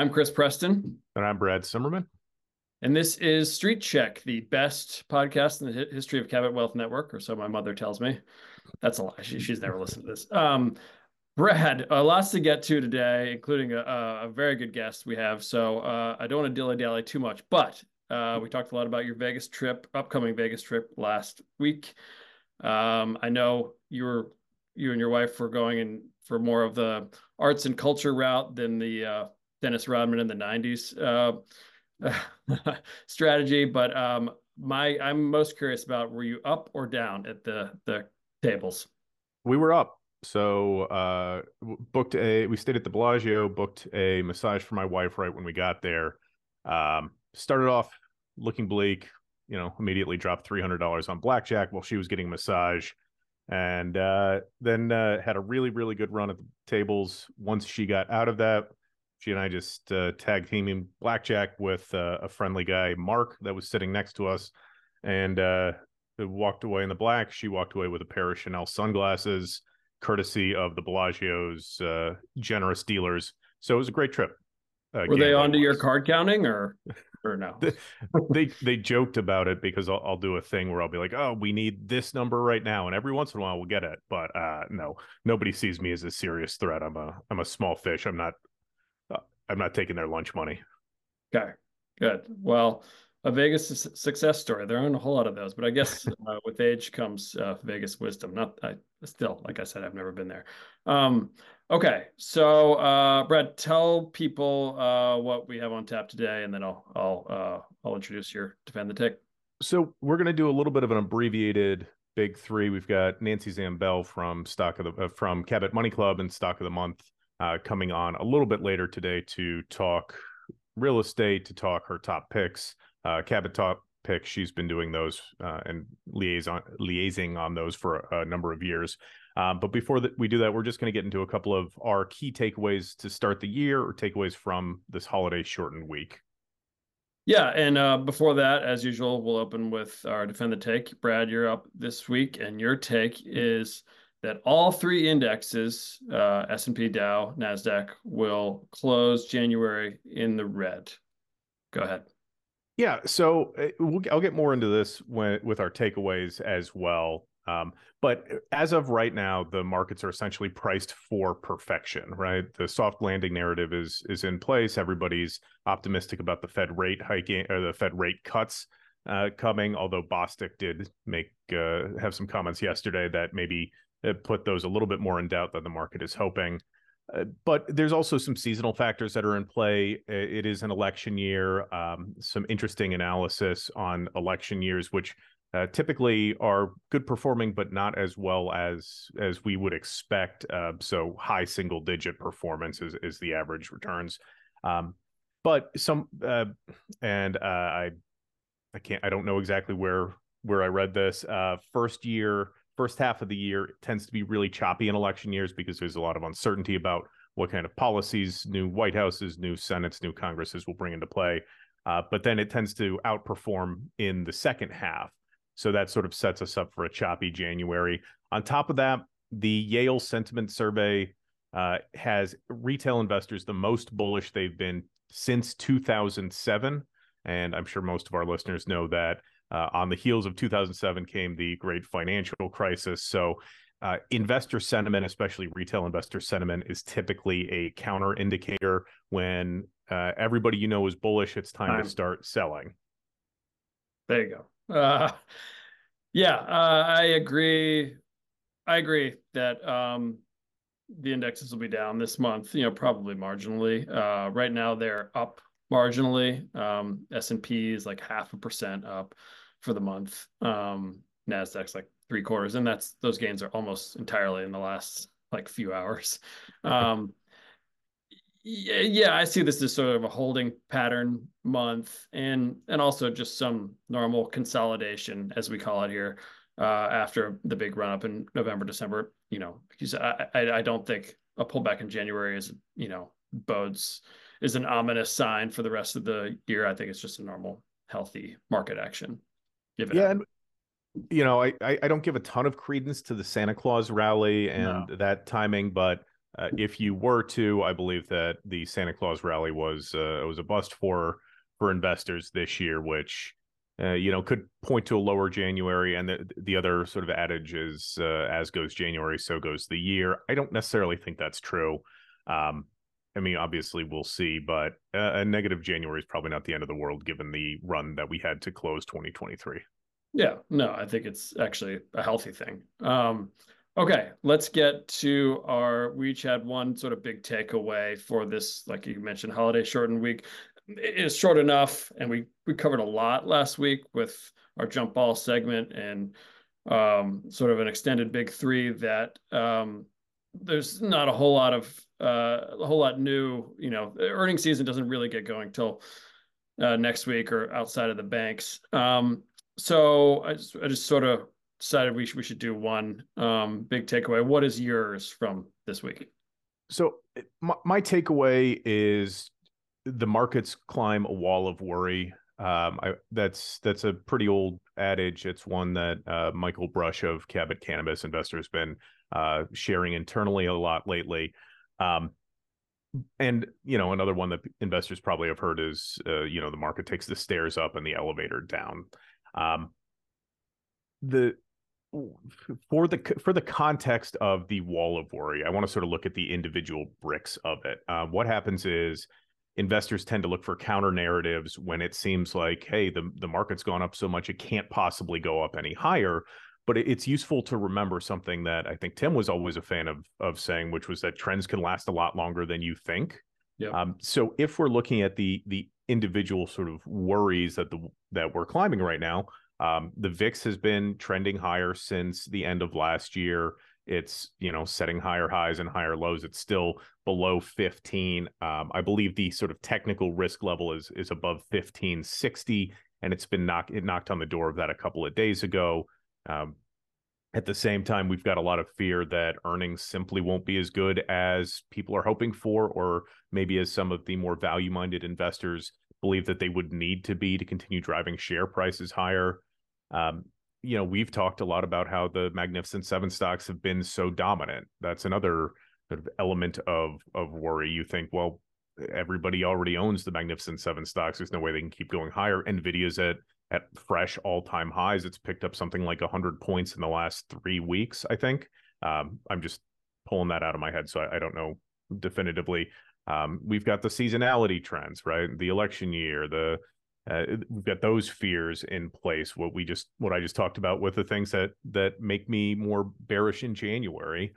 I'm Chris Preston, And I'm Brad Simmerman. and this is Street Check, the best podcast in the history of Cabot Wealth Network, or so my mother tells me. That's a lie. She's never listened to this. Brad, lots to get to today, including a very good guest we have. So I don't want to dilly-dally too much, but we talked a lot about your Vegas trip, upcoming Vegas trip last week. I know you and your wife were going in for more of the arts and culture route than the Dennis Rodman in the 90s strategy. But I'm most curious about, were you up or down at the tables? We were up. So we stayed at the Bellagio, booked a massage for my wife right when we got there. Started off looking bleak, immediately dropped $300 on blackjack while she was getting a massage. And then had a really, really good run at the tables. Once she got out of that, she and I just tag teaming blackjack with a friendly guy, Mark, that was sitting next to us. And walked away in the black. She walked away with a pair of Chanel sunglasses, courtesy of the Bellagio's generous dealers. So it was a great trip. Were they onto your Gambling-wise. card counting or no? They joked about it because I'll do a thing where I'll be like, oh, we need this number right now, and every once in a while we'll get it. But no, nobody sees me as a serious threat. I'm a small fish. I'm not taking their lunch money. Okay, good. Well, a Vegas success story. There aren't a whole lot of those, but I guess with age comes Vegas wisdom. Not I still, like I said, I've never been there. Okay, so Brad, tell people what we have on tap today, and then I'll introduce your defend the tick. So we're going to do a little bit of an abbreviated big three. We've got Nancy Zambell from from Cabot Money Club and Stock of the Month coming on a little bit later today to talk real estate, to talk her top picks, Cabot top picks. She's been doing those and liaising on those for a number of years. But before we do that, we're just going to get into a couple of our key takeaways to start the year, or takeaways from this holiday shortened week. Yeah, and before that, as usual, we'll open with our defend the take. Brad, you're up this week, and your take is that all three indexes, S&P, Dow, Nasdaq, will close January in the red. Go ahead. Yeah, so I'll get more into this with our takeaways as well. But as of right now, the markets are essentially priced for perfection, right? The soft landing narrative is in place. Everybody's optimistic about the Fed rate hiking or the Fed rate cuts coming. Although Bostic did have some comments yesterday that maybe put those a little bit more in doubt than the market is hoping. But there's also some seasonal factors that are in play. It is an election year. Some interesting analysis on election years, which typically are good performing, but not as well as we would expect. So high single digit performance is the average returns. But some and I don't know exactly where I read this. First half of the year tends to be really choppy in election years because there's a lot of uncertainty about what kind of policies new White Houses, new Senates, new Congresses will bring into play. But then it tends to outperform in the second half. So that sort of sets us up for a choppy January. On top of that, the Yale Sentiment Survey has retail investors the most bullish they've been since 2007. And I'm sure most of our listeners know that on the heels of 2007 came the great financial crisis. So investor sentiment, especially retail investor sentiment, is typically a counter indicator. When everybody is bullish, it's time to start selling. There you go. Yeah, I agree. I agree that the indexes will be down this month, probably marginally. Right now they're up marginally. S&P is like 0.5% up for the month. Nasdaq's like 3/4, and those gains are almost entirely in the last like few hours. Yeah, I see this as sort of a holding pattern month, and also just some normal consolidation, as we call it here, after the big run up in November, December. Because I don't think a pullback in January is an ominous sign for the rest of the year. I think it's just a normal, healthy market action. Give it Yeah, out. and I don't give a ton of credence to the Santa Claus rally and No. that timing, but If you were to, I believe that the Santa Claus rally was a bust for investors this year, which could point to a lower January. And the other sort of adage is as goes January, so goes the year. I don't necessarily think that's true. I mean, obviously we'll see, but a negative January is probably not the end of the world given the run that we had to close 2023. Yeah, no, I think it's actually a healthy thing. Okay, let's get to we each had one sort of big takeaway for this, like you mentioned, holiday shortened week. It is short enough, and we covered a lot last week with our jump ball segment and sort of an extended big three that there's not a whole lot new. Earnings season doesn't really get going till next week or outside of the banks. So I just sort of decided we should do one big takeaway. What is yours from this week? So my takeaway is the markets climb a wall of worry. That's a pretty old adage. It's one that Michael Brush of Cabot Cannabis Investor has been sharing internally a lot lately. And another one that investors probably have heard is the market takes the stairs up and the elevator down. For the context of the wall of worry, I want to sort of look at the individual bricks of it. What happens is investors tend to look for counter narratives when it seems like, hey, the market's gone up so much it can't possibly go up any higher. But it's useful to remember something that I think Tim was always a fan of saying, which was that trends can last a lot longer than you think. Yeah. So if we're looking at the individual sort of worries that we're climbing right now, the VIX has been trending higher since the end of last year. It's setting higher highs and higher lows. It's still below 15. I believe the sort of technical risk level is above 1560, and it knocked on the door of that a couple of days ago. At the same time, we've got a lot of fear that earnings simply won't be as good as people are hoping for, or maybe as some of the more value-minded investors believe that they would need to be to continue driving share prices higher. We've talked a lot about how the Magnificent Seven stocks have been so dominant. That's another sort of element of worry. You think, well, everybody already owns the Magnificent Seven stocks. There's no way they can keep going higher. Nvidia's at fresh all-time highs. It's picked up something like 100 points in the last 3 weeks, I think. I'm just pulling that out of my head, so I don't know definitively. We've got the seasonality trends, right? The election year, we've got those fears in place. What I just talked about with the things that make me more bearish in January.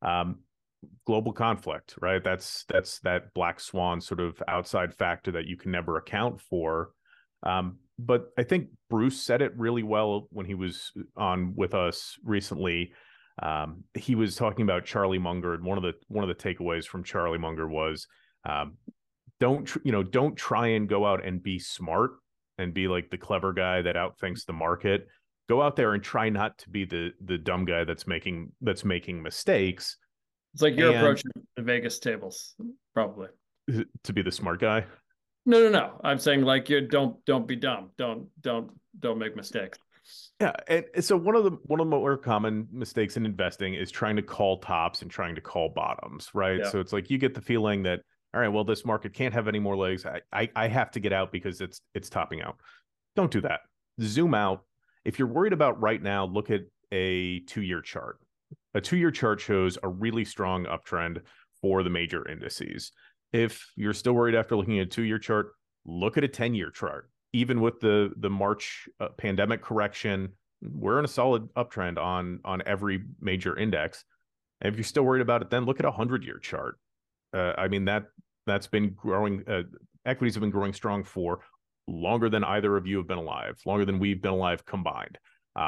Global conflict, right? That's that black swan sort of outside factor that you can never account for. But I think Bruce said it really well when he was on with us recently. He was talking about Charlie Munger, and one of the takeaways from Charlie Munger was, don't try and go out and be smart and be like the clever guy that outthinks the market. Go out there and try not to be the dumb guy that's making mistakes. It's like you're approaching the Vegas tables, probably. To be the smart guy. No. I'm saying like you don't be dumb. Don't make mistakes. Yeah, and so one of the more common mistakes in investing is trying to call tops and trying to call bottoms, right? Yeah. So it's like you get the feeling that, all right, well, this market can't have any more legs. I have to get out because it's topping out. Don't do that. Zoom out. If you're worried about right now, look at a 2-year chart. A 2-year chart shows a really strong uptrend for the major indices. If you're still worried after looking at a 2-year chart, look at a 10-year chart. Even with the March pandemic correction, we're in a solid uptrend on every major index. And if you're still worried about it, then look at a 100-year chart. I mean, that's been growing. Equities have been growing strong for longer than either of you have been alive, longer than we've been alive combined.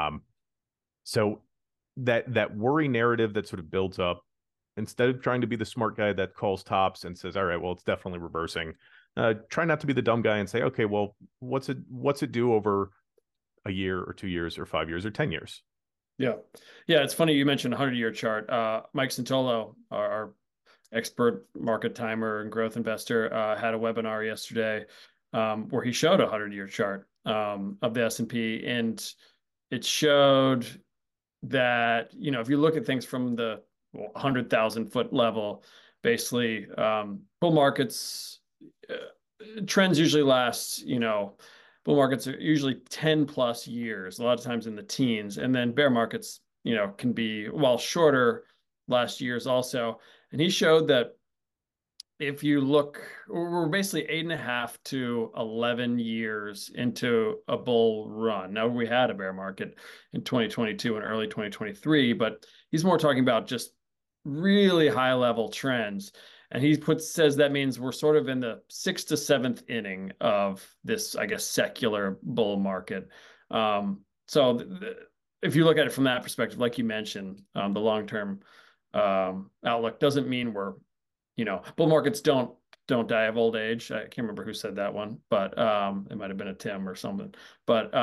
So that worry narrative that sort of builds up, instead of trying to be the smart guy that calls tops and says, all right, well, it's definitely reversing. Try not to be the dumb guy and say, okay, well, what's it do over a year or 2 years or 5 years or 10 years? Yeah. It's funny you mentioned 100-year chart. Mike Santolo, our expert market timer and growth investor, had a webinar yesterday where he showed a 100-year chart of the S&P, and it showed that if you look at things from the 100,000 foot level. Basically, bull markets trends usually last, bull markets are usually 10 plus years, a lot of times in the teens. And then bear markets, can be, while shorter, last years also. And he showed that if you look, we're basically 8.5 to 11 years into a bull run. Now, we had a bear market in 2022 and early 2023, but he's more talking about just really high level trends. And he says that means we're sort of in the sixth to seventh inning of this, I guess, secular bull market. So if you look at it from that perspective, like you mentioned, the long-term outlook doesn't mean we're, bull markets don't die of old age. I can't remember who said that one, but it might have been a Tim or something. But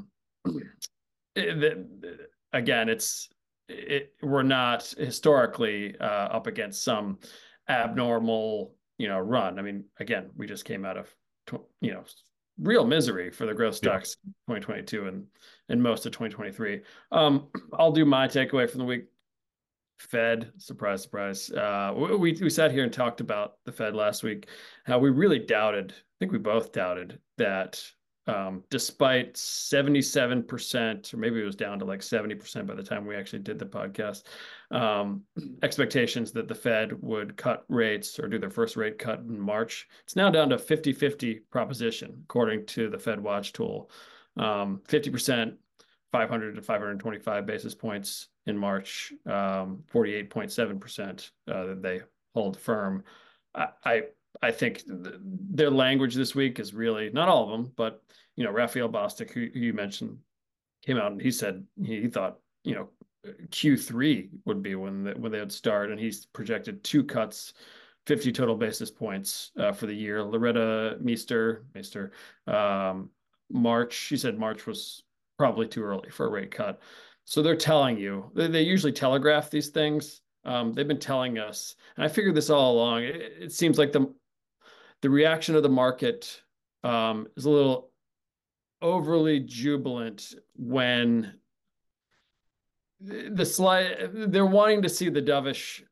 again, we're not historically up against some abnormal, run. I mean, again, we just came out of, real misery for the growth Yeah. stocks 2022 and most of 2023. I'll do my takeaway from the week. Fed, surprise, surprise. We sat here and talked about the Fed last week, how we really doubted, I think we both doubted that despite 77%, or maybe it was down to like 70% by the time we actually did the podcast, expectations that the Fed would cut rates or do their first rate cut in March. It's now down to 50-50 proposition, according to the Fed Watch tool. 50%, 500 to 525 basis points in March, 48.7% that they hold firm. I think their language this week is really, not all of them, but Raphael Bostic, who you mentioned, came out and he said he thought Q3 would be when they would start, and he's projected 2 cuts, 50 total basis points for the year. Loretta Meister, March, she said March was probably too early for a rate cut. So they're telling you, they usually telegraph these things. They've been telling us, and I figured this all along. It seems like the reaction of the market is a little overly jubilant when they're wanting to see the dovish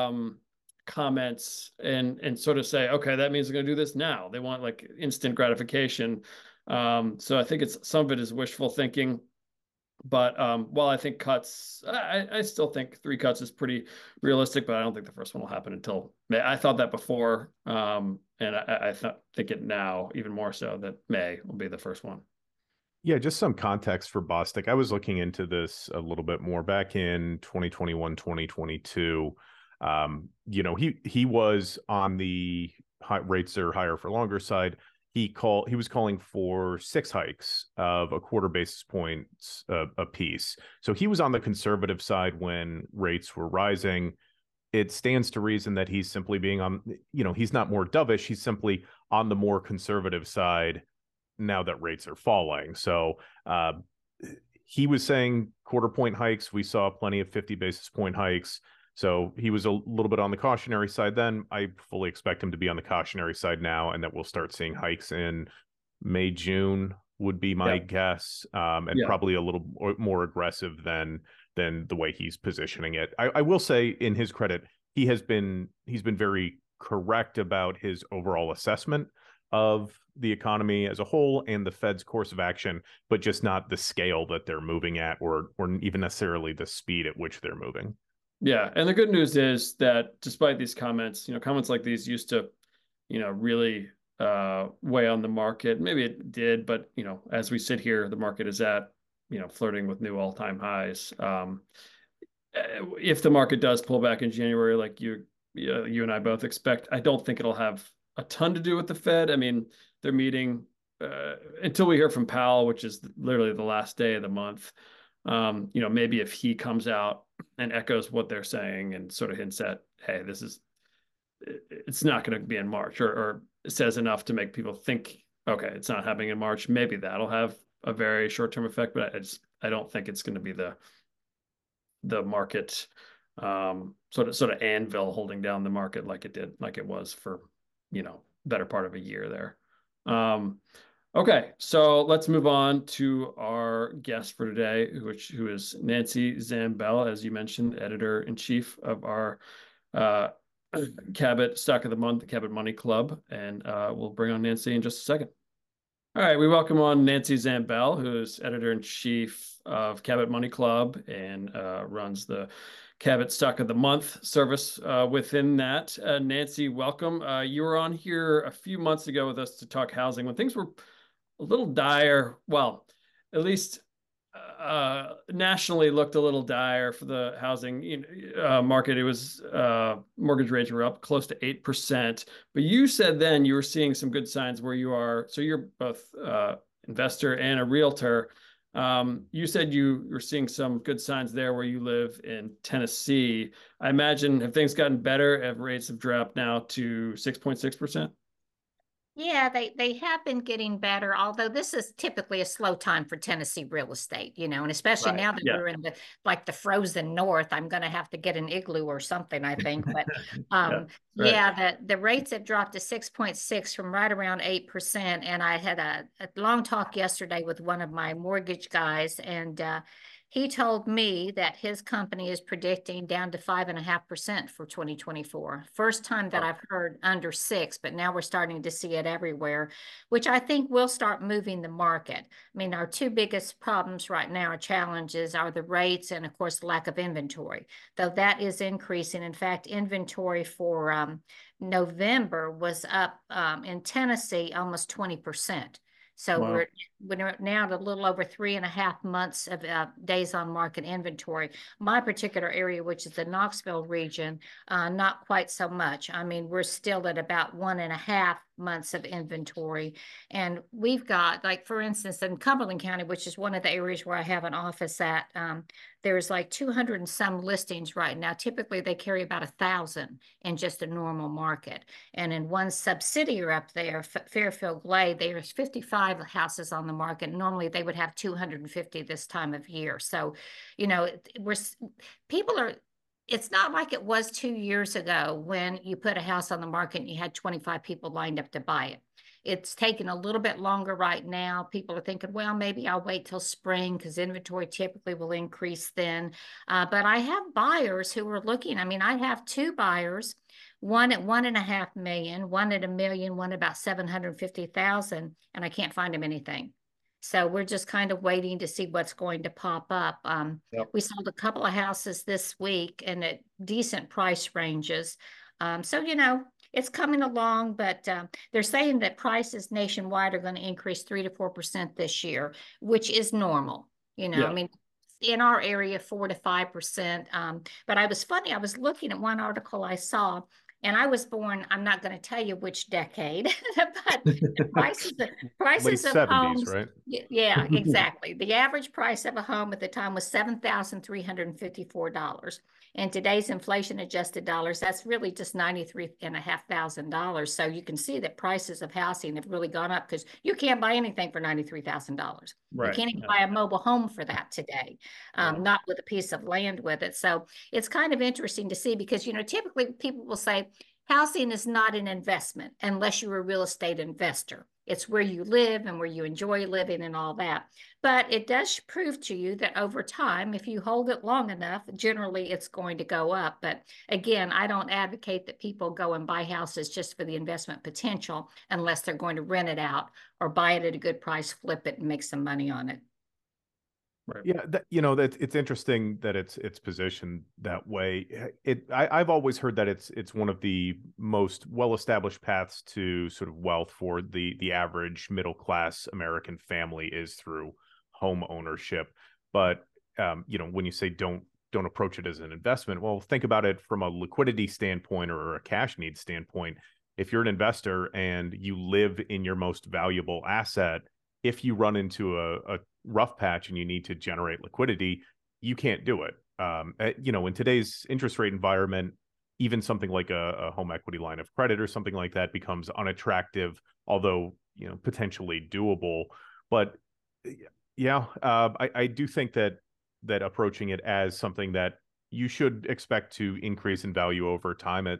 comments and sort of say, okay, that means they're going to do this now. They want like instant gratification. So I think some of it is wishful thinking. But while I think cuts, I still think 3 cuts is pretty realistic, but I don't think the first one will happen until May. I thought that before, and I think it now even more so that May will be the first one. Yeah, just some context for Bostic. I was looking into this a little bit more back in 2021, 2022. He was on the high rates are higher for longer side. He was calling for 6 hikes of a quarter basis points a piece. So he was on the conservative side when rates were rising. It stands to reason that he's simply being on, he's not more dovish. He's simply on the more conservative side now that rates are falling. So he was saying quarter point hikes. We saw plenty of 50 basis point hikes. So he was a little bit on the cautionary side then. I fully expect him to be on the cautionary side now, and that we'll start seeing hikes in May, June would be my guess, and probably a little more aggressive than the way he's positioning it. I will say, in his credit, he's been very correct about his overall assessment of the economy as a whole and the Fed's course of action, but just not the scale that they're moving at, or even necessarily the speed at which they're moving. Yeah, and the good news is that despite these comments, comments like these used to, really weigh on the market. Maybe it did, but as we sit here, the market is at, flirting with new all-time highs. If the market does pull back in January, like you and I both expect, I don't think it'll have a ton to do with the Fed. I mean, they're meeting until we hear from Powell, which is literally the last day of the month. Maybe if he comes out and echoes what they're saying and sort of hints at, hey, it's not going to be in March, or says enough to make people think, okay, it's not happening in March. Maybe that'll have a very short-term effect, but I don't think it's going to be the market sort of anvil holding down the market like it was for, better part of a year there. Okay, so let's move on to our guest for today, who is Nancy Zambell, as you mentioned, editor-in-chief of our uh, Cabot Stock of the Month, the Cabot Money Club, and we'll bring on Nancy in just a second. All right, we welcome on Nancy Zambell, who is editor-in-chief of Cabot Money Club and runs the Cabot Stock of the Month service within that. Nancy, welcome. You were on here a few months ago with us to talk housing when things were a little dire. Well, at least nationally looked a little dire for the housing market. It was mortgage rates were up close to 8%. But you said then you were seeing some good signs where you are. So you're both investor and a realtor. You said you were seeing some good signs there where you live in Tennessee. I imagine have things gotten better? Have rates have dropped now to 6.6%? Yeah, they have been getting better, although this is typically a slow time for Tennessee real estate, and especially Right. now that Yeah. we're in the frozen north, I'm going to have to get an igloo or something, I think. But Yeah. Right. yeah, the rates have dropped to 6.6 from right around 8%. And I had a long talk yesterday with one of my mortgage guys, and he told me that his company is predicting down to 5.5% for 2024. First time that I've heard under 6, but now we're starting to see it everywhere, which I think will start moving the market. I mean, our two biggest problems right now, challenges, are the rates and, of course, the lack of inventory, though that is increasing. In fact, inventory for November was up in Tennessee almost 20%. So Wow. we're now at a little over 3.5 months of days on market inventory. My particular area, which is the Knoxville region, not quite so much. I mean, we're still at about 1.5 months of inventory. And we've got, like, for instance, in Cumberland County, which is one of the areas where I have an office at, there's like 200 and some listings right now. Typically, they carry about 1,000 in just a normal market. And in one subsidiary up there, Fairfield Glade, there's 55 houses on the market. Normally, they would have 250 this time of year. So, we're people are. It's not like it was 2 years ago when you put a house on the market and you had 25 people lined up to buy it. It's taking a little bit longer right now. People are thinking, well, maybe I'll wait till spring because inventory typically will increase then. But I have buyers who are looking. I mean, I have two buyers, one at 1.5 million, one at 1 million, one about 750,000, and I can't find them anything. So we're just kind of waiting to see what's going to pop up. Yep. We sold a couple of houses this week and at decent price ranges. So, it's coming along, but they're saying that prices nationwide are going to increase 3 to 4% this year, which is normal. Yeah. I mean, in our area, 4 to 5%. But I was looking at one article I saw, and I was born, I'm not going to tell you which decade, but the prices Late of 70s, homes. right? Yeah, exactly. The average price of a home at the time was $7,354. In today's inflation adjusted dollars, that's really just $93,500. So you can see that prices of housing have really gone up because you can't buy anything for $93,000. You Right. can't even buy a mobile home for that today, not with a piece of land with it. So it's kind of interesting to see because, typically people will say housing is not an investment unless you're a real estate investor. It's where you live and where you enjoy living and all that. But it does prove to you that over time, if you hold it long enough, generally it's going to go up. But again, I don't advocate that people go and buy houses just for the investment potential unless they're going to rent it out or buy it at a good price, flip it, and make some money on it. Right. Yeah, that it's interesting that it's positioned that way. I've always heard that it's one of the most well-established paths to sort of wealth for the average middle class American family is through home ownership. But when you say don't approach it as an investment, well, think about it from a liquidity standpoint or a cash need standpoint. If you're an investor and you live in your most valuable asset, if you run into a rough patch and you need to generate liquidity, you can't do it. In today's interest rate environment, even something like a home equity line of credit or something like that becomes unattractive, although, potentially doable. But yeah, I do think that approaching it as something that you should expect to increase in value over time,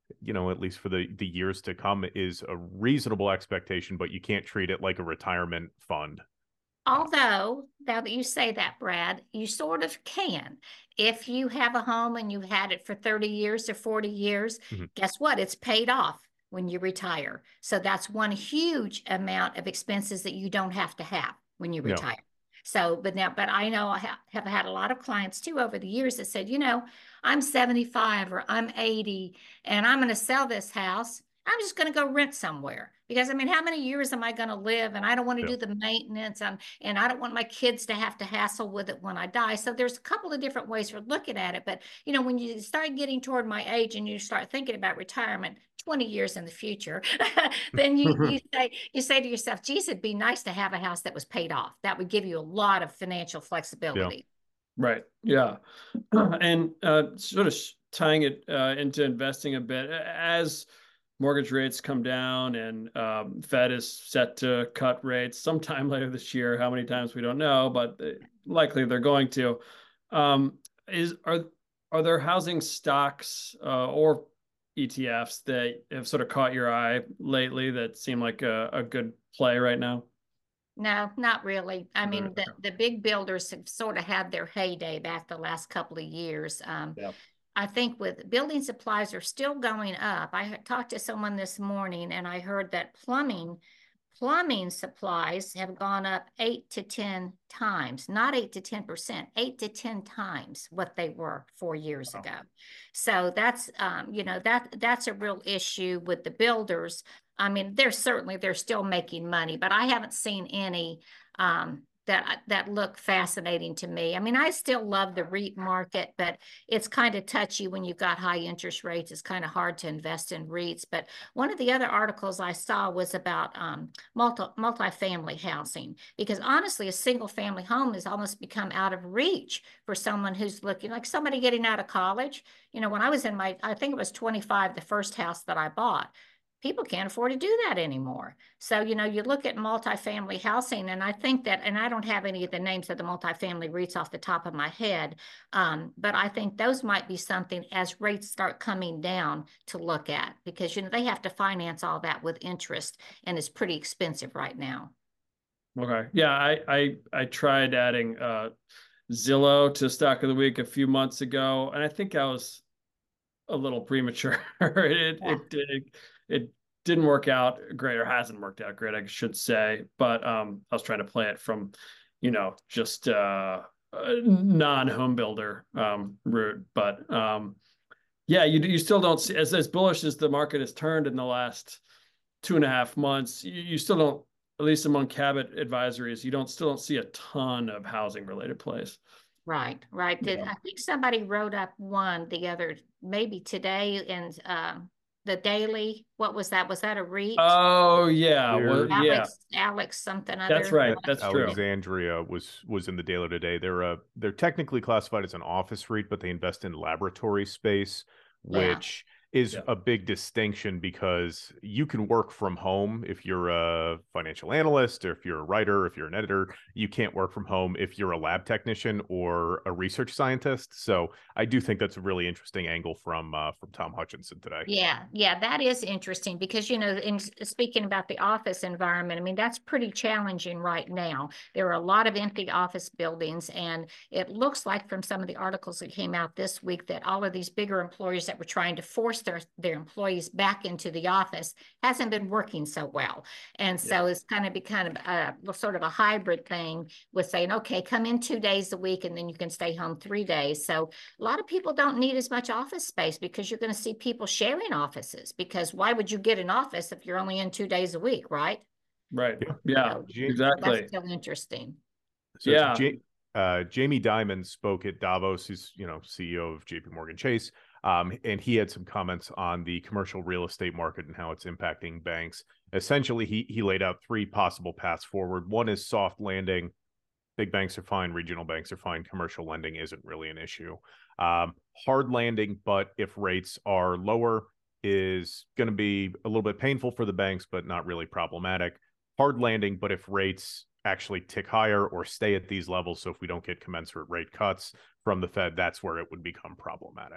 at least for the years to come, is a reasonable expectation, but you can't treat it like a retirement fund. Although, now that you say that, Brad, you sort of can. If you have a home and you've had it for 30 years or 40 years, guess what? It's paid off when you retire. So that's one huge amount of expenses that you don't have to have when you retire. So, but I know I have had a lot of clients too over the years that said, I'm 75 or I'm 80 and I'm going to sell this house. I'm just going to go rent somewhere because I mean, how many years am I going to live? And I don't want to do the maintenance and I don't want my kids to have to hassle with it when I die. So there's a couple of different ways for looking at it. But, when you start getting toward my age and you start thinking about retirement 20 years in the future, then you say to yourself, geez, it'd be nice to have a house that was paid off. That would give you a lot of financial flexibility. Yeah. Right. Yeah. And sort of tying it into investing a bit, as mortgage rates come down and Fed is set to cut rates sometime later this year. How many times we don't know, but likely they're going to. Are there housing stocks or ETFs that have sort of caught your eye lately that seem like a good play right now? No, not really. I mean, the big builders have sort of had their heyday back the last couple of years. I think with building supplies are still going up. I talked to someone this morning and I heard that plumbing supplies have gone up 8 to 10 times, not 8 to 10%, 8 to 10 times what they were 4 years ago. So that's, that's a real issue with the builders. I mean, they're still making money, but I haven't seen any that look fascinating to me. I mean, I still love the REIT market, but it's kind of touchy when you've got high interest rates. It's kind of hard to invest in REITs. But one of the other articles I saw was about multifamily housing, because honestly, a single family home has almost become out of reach for someone who's looking like somebody getting out of college. When I was I think it was 25, the first house that I bought. People can't afford to do that anymore. So, you look at multifamily housing, and I think that, and I don't have any of the names of the multifamily REITs off the top of my head, but I think those might be something as rates start coming down to look at, because, they have to finance all that with interest, and it's pretty expensive right now. Okay. Yeah, I tried adding Zillow to stock of the week a few months ago, and I think I was a little premature. It didn't work out great, or hasn't worked out great, I should say. But I was trying to play it from, just non-home builder route. But yeah, you still don't see, as bullish as the market has turned in the last 2.5 months, you still don't, at least among Cabot advisories, still don't see a ton of housing related plays. Right. I think somebody wrote up one maybe today, and the Daily, what was that? Was that a REIT? Oh yeah, Alex something other. That's right. That's true. Alexandria was in the Daily today. They're technically classified as an office REIT, but they invest in laboratory space, which is a big distinction, because you can work from home if you're a financial analyst, or if you're a writer, if you're an editor. You can't work from home if you're a lab technician or a research scientist. So I do think that's a really interesting angle from Tom Hutchinson today. Yeah, that is interesting, because in speaking about the office environment, I mean, that's pretty challenging right now. There are a lot of empty office buildings, and it looks like from some of the articles that came out this week that all of these bigger employers that were trying to force their employees back into the office hasn't been working so well. And so it's kind of become a sort of a hybrid thing with saying, okay, come in 2 days a week and then you can stay home 3 days. So a lot of people don't need as much office space, because you're going to see people sharing offices, because why would you get an office if you're only in 2 days a week, right? Right. Yeah, so exactly. That's still interesting. So Jamie Dimon spoke at Davos, who's CEO of JP Morgan Chase. And he had some comments on the commercial real estate market and how it's impacting banks. Essentially, he laid out 3 possible paths forward. One is soft landing. Big banks are fine. Regional banks are fine. Commercial lending isn't really an issue. Hard landing, but if rates are lower, is going to be a little bit painful for the banks, but not really problematic. Hard landing, but if rates actually tick higher or stay at these levels, so if we don't get commensurate rate cuts from the Fed, that's where it would become problematic.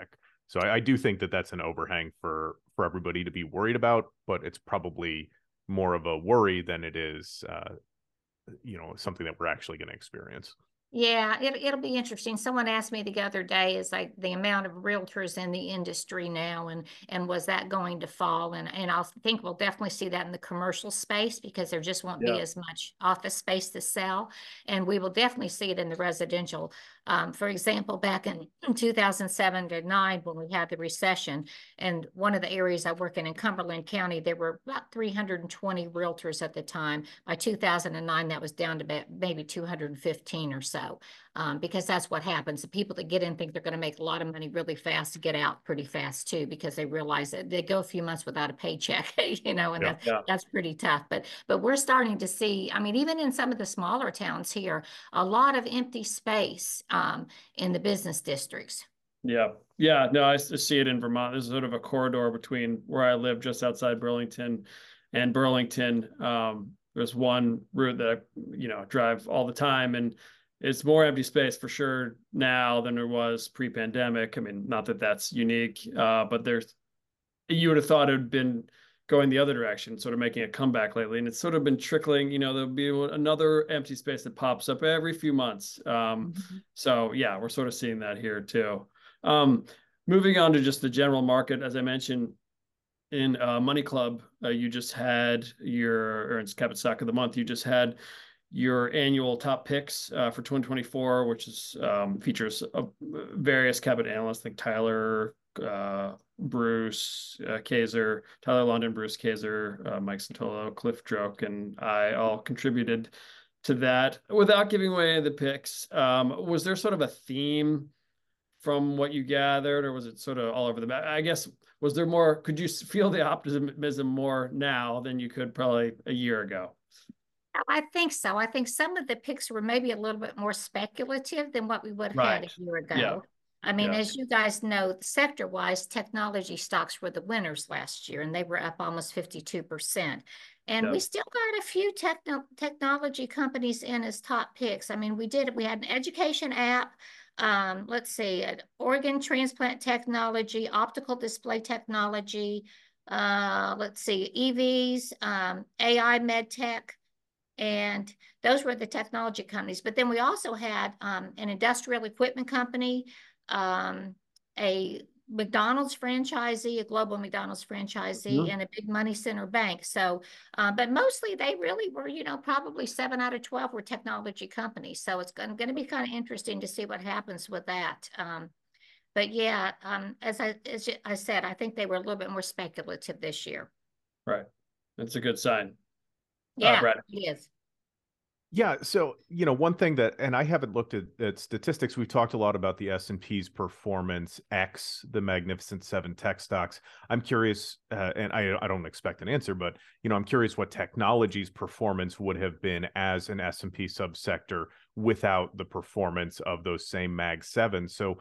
So I do think that that's an overhang for everybody to be worried about, but it's probably more of a worry than it is, something that we're actually going to experience. Yeah, it'll be interesting. Someone asked me the other day, is like the amount of realtors in the industry now, and was that going to fall? And I think we'll definitely see that in the commercial space, because there just won't be as much office space to sell, and we will definitely see it in the residential. For example, back in 2007 to 9, when we had the recession, and one of the areas I work in Cumberland County, there were about 320 realtors at the time. By 2009, that was down to about maybe 215 or so. Because that's what happens. The people that get in think they're going to make a lot of money really fast, to get out pretty fast too, because they realize that they go a few months without a paycheck, and that's pretty tough. But we're starting to see, I mean, even in some of the smaller towns here, a lot of empty space in the business districts. No, I see it in Vermont. There's sort of a corridor between where I live, just outside Burlington, and Burlington. There's one route that I drive all the time, and it's more empty space for sure now than there was pre-pandemic. I mean, not that that's unique, but you would have thought it had been going the other direction, sort of making a comeback lately. And it's sort of been trickling, there'll be another empty space that pops up every few months. So yeah, we're sort of seeing that here too. Moving on to just the general market, as I mentioned, in Money Club, you just had or in Cabot Stock of the Month, you just had your annual top picks for 2024, which is features various Cabot analysts like Tyler, Bruce Kaser, Tyler London, Bruce Kaser, Mike Santolo, Cliff Droke, and I all contributed to that. Without giving away the picks, was there sort of a theme from what you gathered, or was it sort of all over the map? I guess, was there more, could you feel the optimism more now than you could probably a year ago? I think so. I think some of the picks were maybe a little bit more speculative than what we would have had a year ago. Yeah. I mean, as you guys know, sector-wise, technology stocks were the winners last year, and they were up almost 52%. And we still got a few technology companies in as top picks. I mean, we had an education app. Let's see, organ transplant technology, optical display technology. Let's see, EVs, AI med tech. And those were the technology companies. But then we also had an industrial equipment company, a McDonald's franchisee, a global McDonald's franchisee, and a big money center bank. So, but mostly they really were, probably 7 out of 12 were technology companies. So it's going to be kind of interesting to see what happens with that. But yeah, as I said, I think they were a little bit more speculative this year. Right. That's a good sign. Yeah, Brad. it is. Yeah. So, one thing that, and I haven't looked at statistics, we've talked a lot about the S&P's performance X, the Magnificent Seven tech stocks. I'm curious, and I don't expect an answer, but, I'm curious what technology's performance would have been as an S&P subsector without the performance of those same Mag 7. So,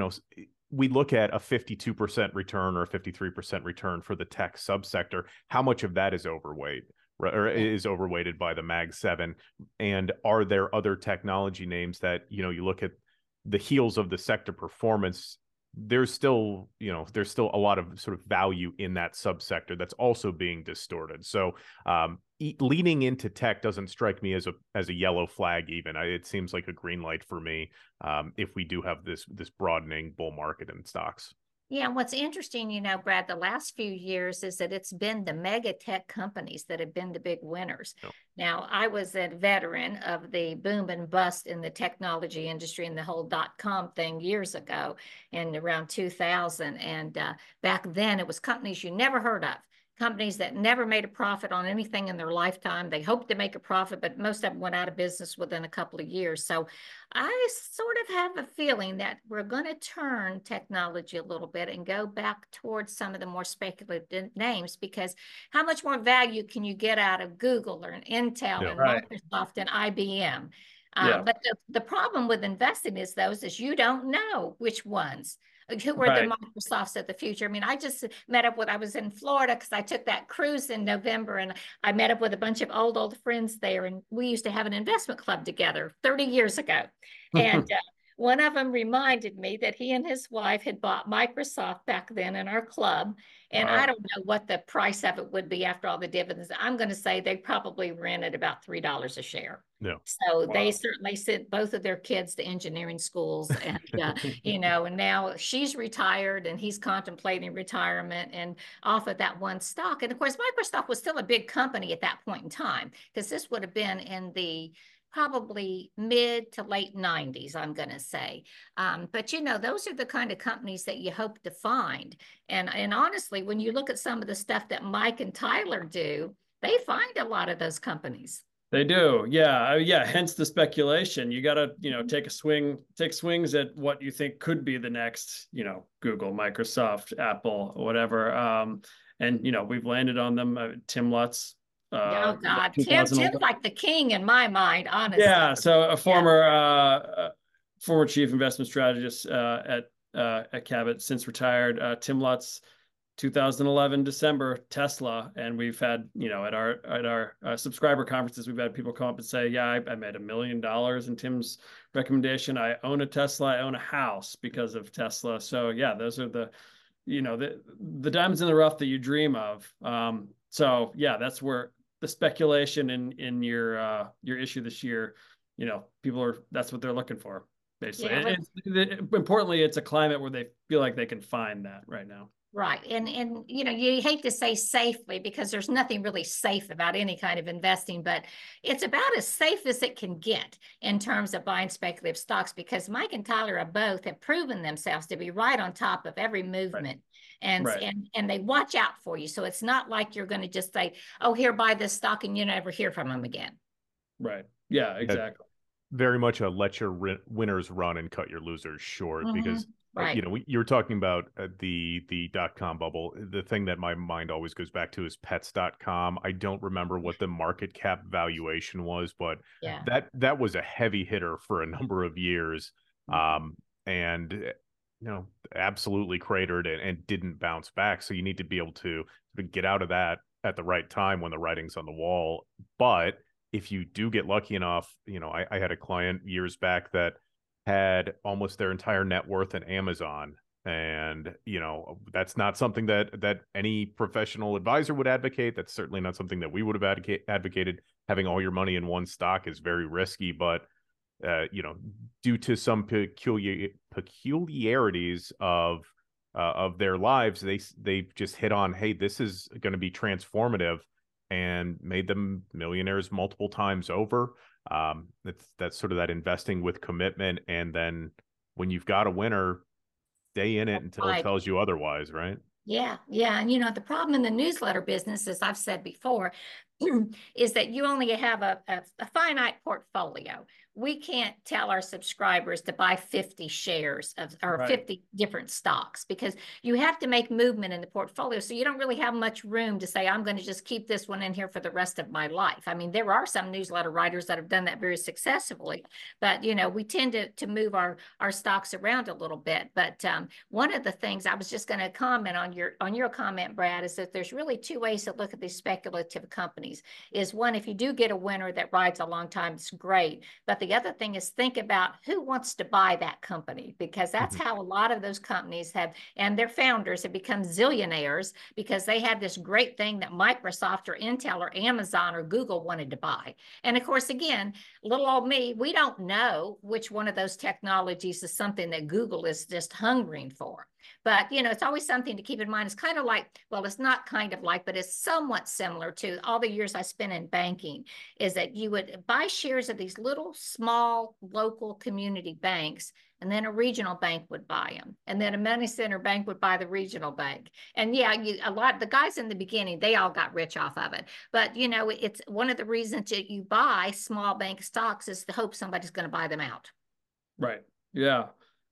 we look at a 52% return or a 53% return for the tech subsector. How much of that is overweight? Or is overweighted by the Mag 7? And are there other technology names that, you look at the heels of the sector performance, there's still a lot of sort of value in that subsector that's also being distorted. So leaning into tech doesn't strike me as a yellow flag even. It seems like a green light for me if we do have this broadening bull market in stocks. Yeah, what's interesting, Brad, the last few years is that it's been the mega tech companies that have been the big winners. Oh. Now, I was a veteran of the boom and bust in the technology industry and the whole .com thing years ago in around 2000. And back then it was companies you never heard of. Companies that never made a profit on anything in their lifetime. They hoped to make a profit, but most of them went out of business within a couple of years. So I sort of have a feeling that we're going to turn technology a little bit and go back towards some of the more speculative names, because how much more value can you get out of Google or an Intel and Microsoft and IBM? But the problem with investing is you don't know which ones. Who are the Microsofts of the future? I mean, I just met up I was in Florida because I took that cruise in November, and I met up with a bunch of old friends there, and we used to have an investment club together 30 years ago. And one of them reminded me that he and his wife had bought Microsoft back then in our club. And I Wow. don't know what the price of it would be after all the dividends. I'm going to say they probably rented about $3 a share. No. So they Wow. certainly sent both of their kids to engineering schools, and you know, and now she's retired and he's contemplating retirement and off of that one stock. And of course, Microsoft was still a big company at that point in time, because this would have been in the probably mid to late 90s, I'm going to say. But you know, those are the kind of companies that you hope to find. And honestly, when you look at some of the stuff that Mike and Tyler do, they find a lot of those companies. They do. Yeah. Yeah. Hence the speculation. You got to, take swings at what you think could be the next, Google, Microsoft, Apple, whatever. And, we've landed on them. Tim Lutz, Oh God, Tim's 2011. like the king in my mind, honestly. Yeah. So a Yeah. former chief investment strategist at Cabot, since retired. Tim Lutz, 2011 December, Tesla, and we've had, at our subscriber conferences, we've had people come up and say, yeah, I made $1 million in Tim's recommendation. I own a Tesla. I own a house because of Tesla. So yeah, those are the diamonds in the rough that you dream of. So yeah, that's where the speculation in your issue this year, that's what they're looking for, basically. Yeah, Importantly, it's a climate where they feel like they can find that right now. right. And you hate to say safely, because there's nothing really safe about any kind of investing, but it's about as safe as it can get in terms of buying speculative stocks, because Mike and Tyler both have proven themselves to be right on top of every movement. Right. And they watch out for you. So it's not like you're going to just say, oh, here, buy this stock, and you never hear from them again. Right. Yeah, exactly. Very much a let your winners run and cut your losers short, because right. You were talking about the .com bubble. The thing that my mind always goes back to is pets.com. I don't remember what the market cap valuation was, but yeah, that was a heavy hitter for a number of years. And absolutely cratered and didn't bounce back. So you need to be able to get out of that at the right time when the writing's on the wall. But if you do get lucky enough, I had a client years back that had almost their entire net worth in Amazon. And, that's not something that any professional advisor would advocate. That's certainly not something that we would have advocated. Having all your money in one stock is very risky, but, due to some peculiarities of their lives, they just hit on, hey, this is going to be transformative, and made them millionaires multiple times over. That's sort of that investing with commitment. And then when you've got a winner, stay in it until it tells you otherwise, right? Yeah. And the problem in the newsletter business, as I've said before, is that you only have a finite portfolio. We can't tell our subscribers to buy 50 shares or 50 different stocks, because you have to make movement in the portfolio. So you don't really have much room to say, I'm going to just keep this one in here for the rest of my life. I mean, there are some newsletter writers that have done that very successfully, but we tend to move our stocks around a little bit. But one of the things I was just going to comment on your comment, Brad, is that there's really two ways to look at these speculative companies. Is one, if you do get a winner that rides a long time, it's great. But the other thing is, think about who wants to buy that company, because that's how a lot of those companies have, and their founders have become zillionaires, because they had this great thing that Microsoft or Intel or Amazon or Google wanted to buy. And of course, again, little old me, we don't know which one of those technologies is something that Google is just hungering for. But, it's always something to keep in mind. It's kind of like, well, it's not kind of like, but it's somewhat similar to all the years I spent in banking, is that you would buy shares of these little, small, local community banks, and then a regional bank would buy them. And then a money center bank would buy the regional bank. And yeah, the guys in the beginning, they all got rich off of it. But, it's one of the reasons that you buy small bank stocks is to hope somebody's going to buy them out. Right. Yeah.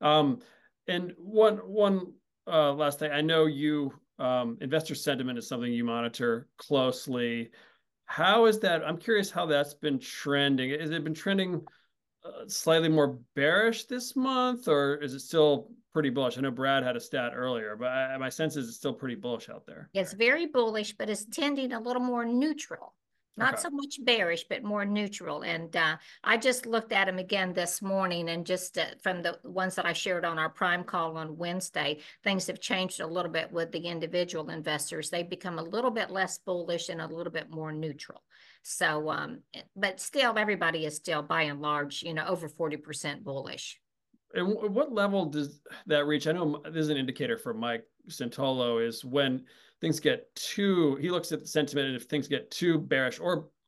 And one last thing, I know you investor sentiment is something you monitor closely. How is that? I'm curious how that's been trending. Has it been trending slightly more bearish this month, or is it still pretty bullish? I know Brad had a stat earlier, but my sense is it's still pretty bullish out there. It's very bullish, but it's tending a little more neutral. Not Okay. so much bearish, but more neutral. And I just looked at them again this morning, and just from the ones that I shared on our prime call on Wednesday, things have changed a little bit with the individual investors. They've become a little bit less bullish and a little bit more neutral. So, but still, everybody is still by and large, over 40% bullish. And what level does that reach? I know there's an indicator for Mike Santolo is when things get too, he looks at the sentiment, and if things get too bearish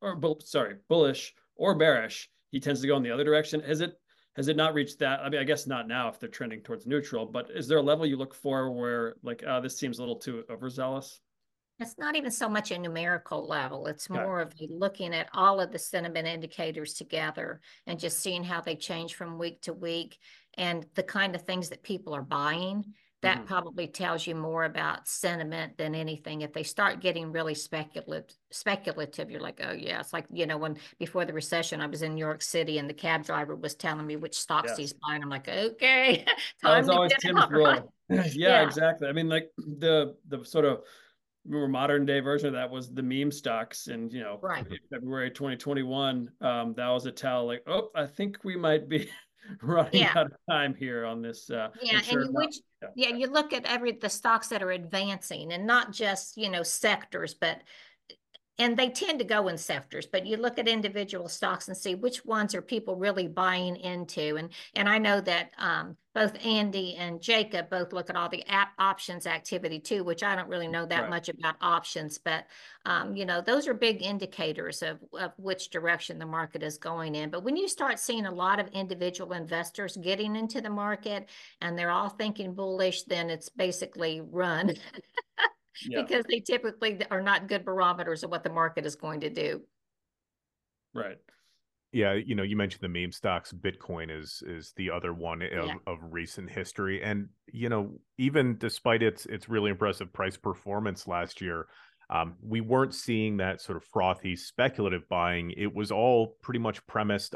bullish or bearish, he tends to go in the other direction. Has it not reached that? I mean, I guess not now if they're trending towards neutral, but is there a level you look for where like, this seems a little too overzealous? It's not even so much a numerical level. It's Okay. more of looking at all of the sentiment indicators together and just seeing how they change from week to week and the kind of things that people are buying. That probably tells you more about sentiment than anything. If they start getting really speculative, you're like, oh yeah, it's like, when before the recession, I was in New York City and the cab driver was telling me which stocks he's Yes. buying. I'm like, okay, That was time to always get Tim's out, right? rule. Yeah, Yeah, exactly. I mean, like the sort of more modern day version of that was the meme stocks, and right. February 2021. That was a tell, like, oh, I think we might be running Yeah. out of time here on this. Yeah, And and sure enough, yeah, you look at the stocks that are advancing and not just, sectors, but and they tend to go in sectors, but you look at individual stocks and see which ones are people really buying into. And I know that both Andy and Jacob both look at all the app options activity too, which I don't really know that right. much about options, but those are big indicators of which direction the market is going in. But when you start seeing a lot of individual investors getting into the market and they're all thinking bullish, then it's basically run. Yeah, Because they typically are not good barometers of what the market is going to do. right. Yeah, you mentioned the meme stocks. Bitcoin is the other one Yeah. of recent history, and even despite its really impressive price performance last year, we weren't seeing that sort of frothy speculative buying. It was all pretty much premised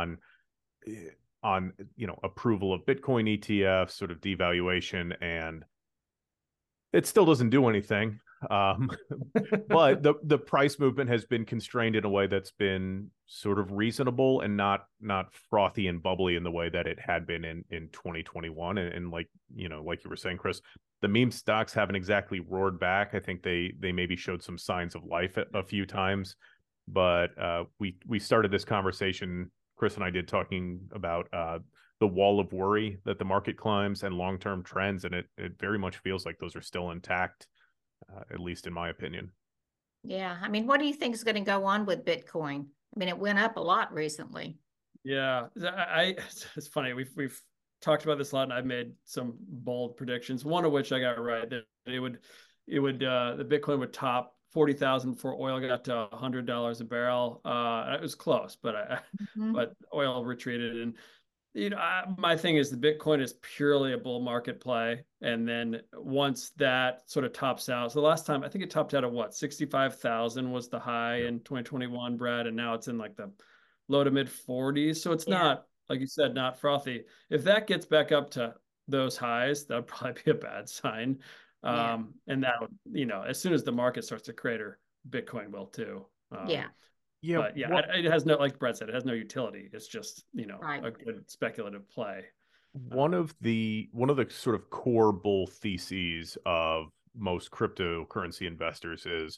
on approval of Bitcoin ETFs, sort of devaluation, and it still doesn't do anything. Um, but the price movement has been constrained in a way that's been sort of reasonable and not frothy and bubbly in the way that it had been in 2021. And like like you were saying, Chris, the meme stocks haven't exactly roared back. I think they maybe showed some signs of life a few times, but we started this conversation, Chris and I did, talking about the wall of worry that the market climbs and long-term trends, and it very much feels like those are still intact, at least in my opinion. Yeah. I mean, what do you think is going to go on with Bitcoin? I mean, it went up a lot recently. Yeah, it's funny. We've talked about this a lot, and I've made some bold predictions. One of which I got right, that the Bitcoin would top 40,000 before oil got to $100 a barrel. It was close, Mhm. but oil retreated, and my thing is the Bitcoin is purely a bull market play, and then once that sort of tops out, so the last time I think it topped out at what, 65,000 was the high Yep. in 2021, Brad, and now it's in like the low to mid 40s. So it's Yeah. not, like you said, not frothy. If that gets back up to those highs, that would probably be a bad sign. Yeah. And that would, as soon as the market starts to crater, Bitcoin will too. Yeah. Yeah, But yeah, what it has no, like Brett said, it has no utility. It's just, Right. a good speculative play. one of the sort of core bull theses of most cryptocurrency investors is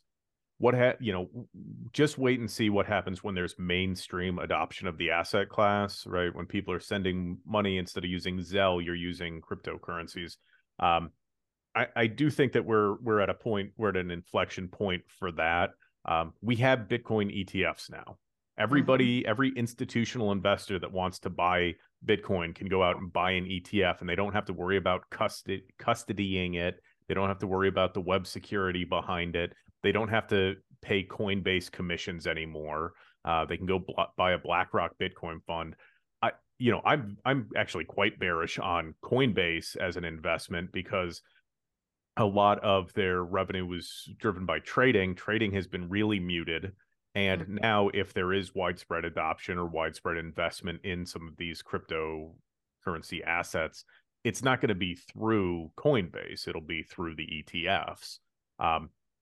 just wait and see what happens when there's mainstream adoption of the asset class, right? When people are sending money instead of using Zelle, you're using cryptocurrencies. um, I do think that we're at a point, we're at an inflection point for that. We have Bitcoin ETFs now. Mhm. Every institutional investor that wants to buy Bitcoin can go out and buy an ETF, and they don't have to worry about custodying it. They don't have to worry about the web security behind it. They don't have to pay Coinbase commissions anymore. They can go buy a BlackRock Bitcoin fund. I'm actually quite bearish on Coinbase as an investment because a lot of their revenue was driven by trading. Trading has been really muted. And Mhm. now, if there is widespread adoption or widespread investment in some of these cryptocurrency assets, it's not going to be through Coinbase. It'll be through the ETFs. Um,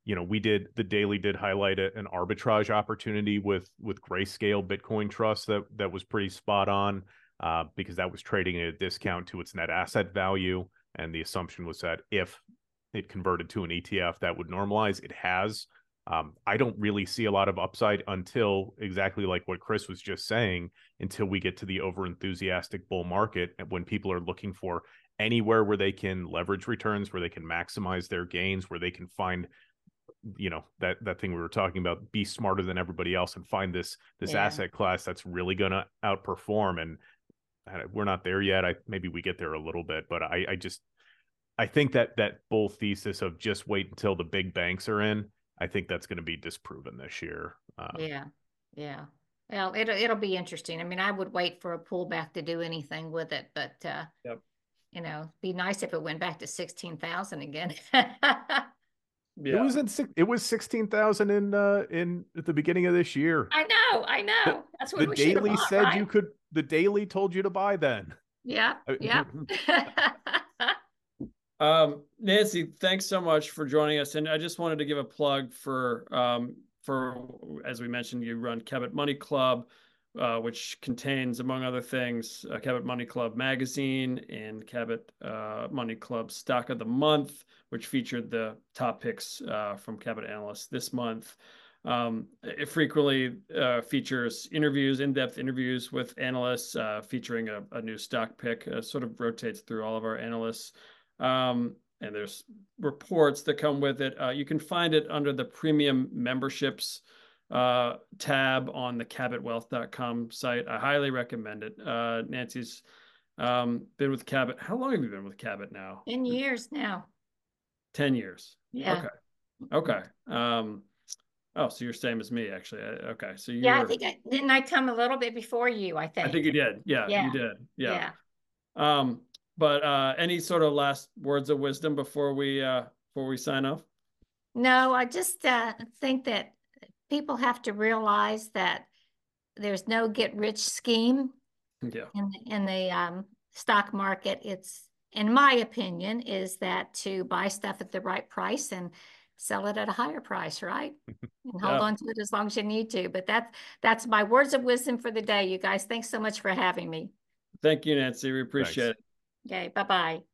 the daily did highlight an arbitrage opportunity with Grayscale Bitcoin Trust that was pretty spot on, because that was trading at a discount to its net asset value. And the assumption was that if it converted to an ETF, that would normalize. It has. I don't really see a lot of upside until exactly like what Chris was just saying, until we get to the over-enthusiastic bull market, when people are looking for anywhere where they can leverage returns, where they can maximize their gains, where they can find, that thing we were talking about, be smarter than everybody else and find this asset class that's really going to outperform. And we're not there yet. Maybe we get there a little bit, but I think that bull thesis of just wait until the big banks are in, I think that's going to be disproven this year. Yeah. Well, it'll be interesting. I mean, I would wait for a pullback to do anything with it, but Yep. Be nice if it went back to 16,000 again. Yeah. It was 16,000 in at the beginning of this year. I know. That's what we should have bought, said right? the daily told you to buy then. Yeah. Nancy, thanks so much for joining us. And I just wanted to give a plug for, as we mentioned, you run Cabot Money Club, which contains, among other things, Cabot Money Club magazine and Cabot Money Club Stock of the Month, which featured the top picks from Cabot analysts this month. It frequently features interviews, in-depth interviews with analysts, featuring a new stock pick, sort of rotates through all of our analysts. And there's reports that come with it. You can find it under the premium memberships tab on the cabotwealth.com site. I highly recommend it. Nancy's been with Cabot. How long have you been with Cabot now? 10 years now. 10 years. Yeah. Okay. Oh, so you're same as me, actually. Okay. So yeah, I think didn't I come a little bit before you, I think. I think you did. Yeah. You did. Yeah. But any sort of last words of wisdom before we sign off? No, I just think that people have to realize that there's no get-rich scheme in the stock market. It's, in my opinion, is that to buy stuff at the right price and sell it at a higher price, right? And hold on to it as long as you need to. But that's my words of wisdom for the day, you guys. Thanks so much for having me. Thank you, Nancy. We appreciate it. Okay, bye-bye.